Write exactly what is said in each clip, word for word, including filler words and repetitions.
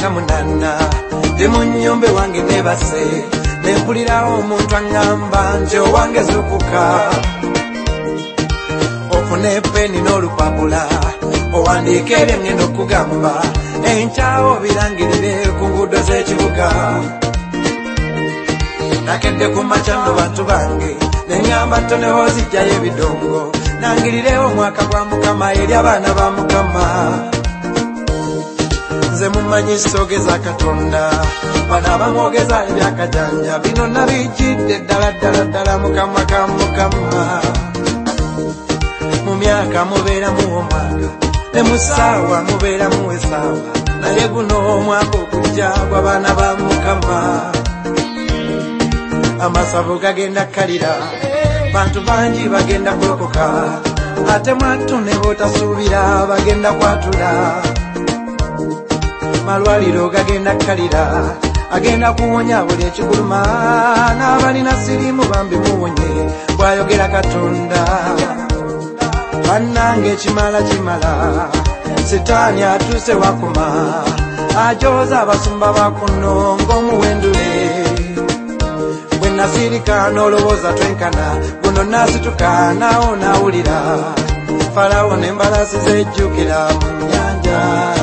nga munana ndi mu nnyumba wange nebase nempulirawo omuntu aŋŋamba nti owange zukuka ofune peni n'olupapula owandiika ebyo ngenda okugamba enkyawo birangirire ku nguudo z'ekibuga nakedde ku makya nno bantu bange neŋŋamba toneho zijjayo ebidongo nangirirewo omwaka gwa mukama eri abaana ba mukama nze mumanyi sogeza katonda bano abamwogeza ebyakajanja bino nabijjidde ddala ddala ddala mukama ka mukama mu myaka mubeeramu omwaka ne mu ssaawa mubeeramu essaawa naye guno omwaka okujja gw'abaana ba mukama amasavu gagenda kkalira bantu bangi bagenda kulokoka ate mwattu ne b'otasuubira bagenda kwatula malwaliro gagenda kkalira agenda kuwonya buli ekiguluma n'abalina siriimu bambi muwonye bw'ayogera katonda bannange ekimala kimala sitaani atuuse wakuma ajooza abasumba bakuno ng'omuwendule bwe nasirika n'olowooza twenkana guno nasituka naawo naawulira falawo n'embalasi zejjukira mu nnyanja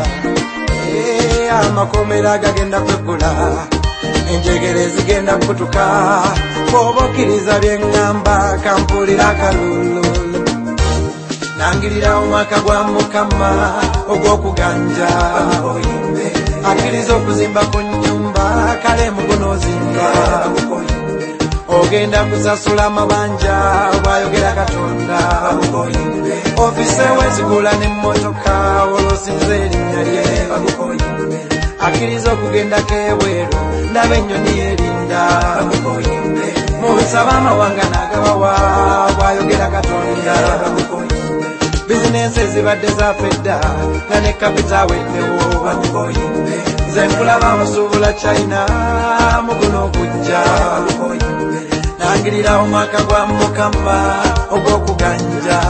amakomera gagenda kweggula enjegere zigenda kutuka bw'oba okkiriza bye ŋŋamba kampulira akalulu nangirira omwaka gwa mukama ogw'okuganja akkiriza okuzimba ku nnyumba kale mugunozimba ogenda kusasula amabanja bw'ayogera katonda ofise wezigula n'emmotoka olosinza erinnya lye akkiriza okugendako ebweru ndaba ennyonyi erinda musaba amawanga n'agabawa bw'ayogera katonda bizinensi ezibadde zafedda nga ne kapita weddewo nze nkulaba musuubula China muguno okujja nangirira omwaka gwa mukama ogw'okuganja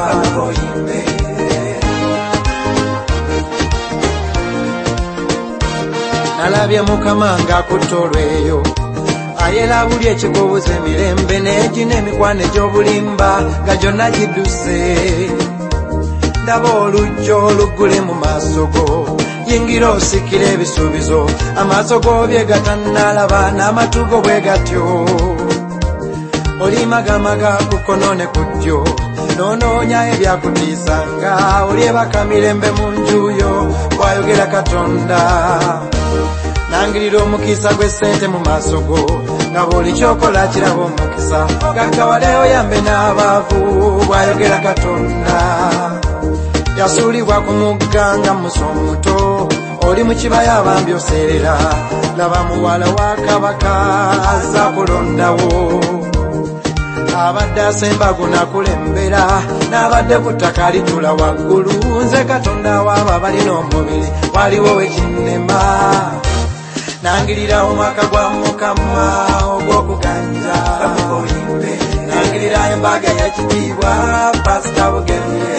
nalabye mukama ng'akutta olweyo ayera buli ekikubuza emirembe n'egina emikwano egy'obulimba nga gyonna gidduse ndaba olujja oluggule mu maaso go yingira osikira ebisuubizo amaaso go bye gatannalaba n'amatu go bwe gatyo oli magamaga kukono ne ku ddyo noonoonya ebyakutiisanga olyebaka mirembe mu njuyo bw'ayogera katonda nangirira omukisa gw'essente mu maaso go nga buli kyokola kiraba omukisa gaggawale oyambe n'abaavu bw'ayogera katonda yasuulibwa ku mugga nga muso omuto oli mu kibaya abambi oseerera laba muwala wa kabaka azza kulondawo abadde asembago nakulembera n'abadde ku ttaka litula waggulu nze katonda waabo abalina omubiri waliwo wekinnema nangirira omwaka gwa mukama ogw'okuganja nangirira embaga y'ekitiibwa pasita bugemye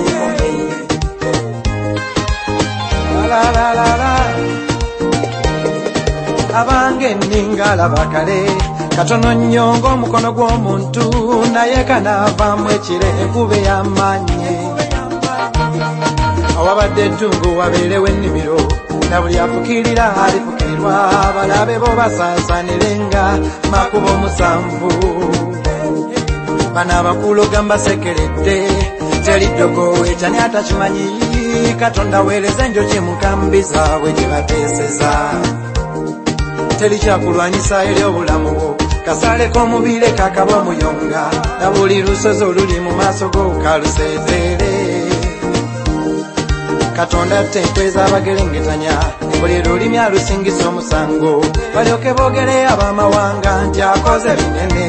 abange nninga alaba kale katono nnyo ng'omukono gw'omuntu naye kanaavaamu ekire ekube y'amaanyi awabadde eddungu wabeerewo ennimiro na buli afukirira alifukirirwa balabe bo basaasaanirenga makubo musanvu bano abakuulo gambasekeredde teri ddogo ekyani atakimanyi katonda weereza enjoki mu nkambi zaabwe gye bateeseza teri kyakulwanyisa eri obulamu bwo kasale k'omubire kakaba omuyonga na buli lusozi oluli mu maaso go kaluseezeere katonda tenkweza abagerengetanya buli lulimi alusingisa omusango balyoke boogere ab'amawanga nti akoze binene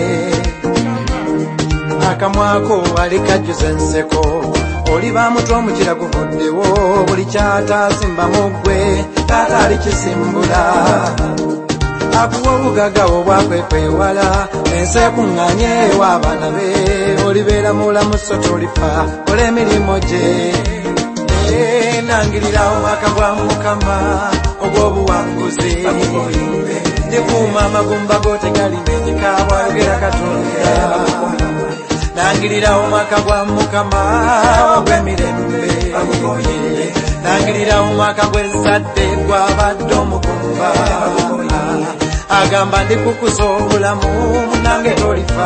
akamwako ali kajjuza enseko oli bamutwa omukira guvuddewo buli kyataasimbamu ggwe taata alikisimbula akuwa obugaga obwakwekwewala ensi ekuŋŋaanye ewa abaana be olibeera mulamu so tolifa kola emirimu gye nangirira omwaka gwa mukama ogw'obuwanguzi ndikuuma amagumba go tegalimanyika bw'ayogera Katonda nangirira omwaka gwa Mukama ogw'emirembe nangirira omwaka gw'ezzadde gw'abadde omukumba agamba ndikukuza obulamu nange tolifa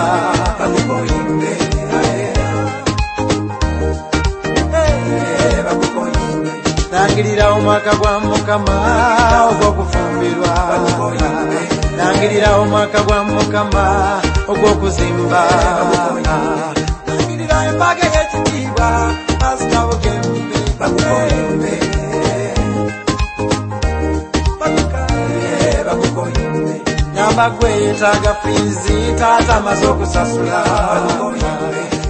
nangirira omwaka gwa Mukama ogw'okufumbirwa nangirira omwaka gwa Mukama ogw'okuzimba nangirira embaga y'ekitiibwa Pastor Bugembe bakukolimbe bakukolimbe namba gwe yetaaga fiizi taata amaze okusasula